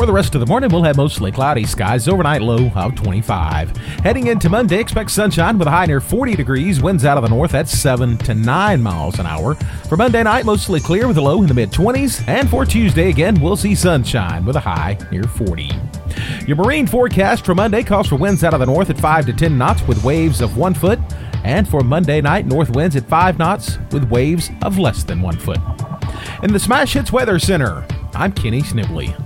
For the rest of the morning, we'll have mostly cloudy skies, overnight low of 25. Heading into Monday, expect sunshine with a high near 40 degrees, winds out of the north at 7 to 9 miles an hour. For Monday night, mostly clear with a low in the mid-20s. And for Tuesday, again, we'll see sunshine with a high near 40. Your marine forecast for Monday calls for winds out of the north at 5 to 10 knots with waves of 1 foot. And for Monday night, north winds at 5 knots with waves of less than 1 foot. In the Smash Hits Weather Center, I'm Kenny Snibley.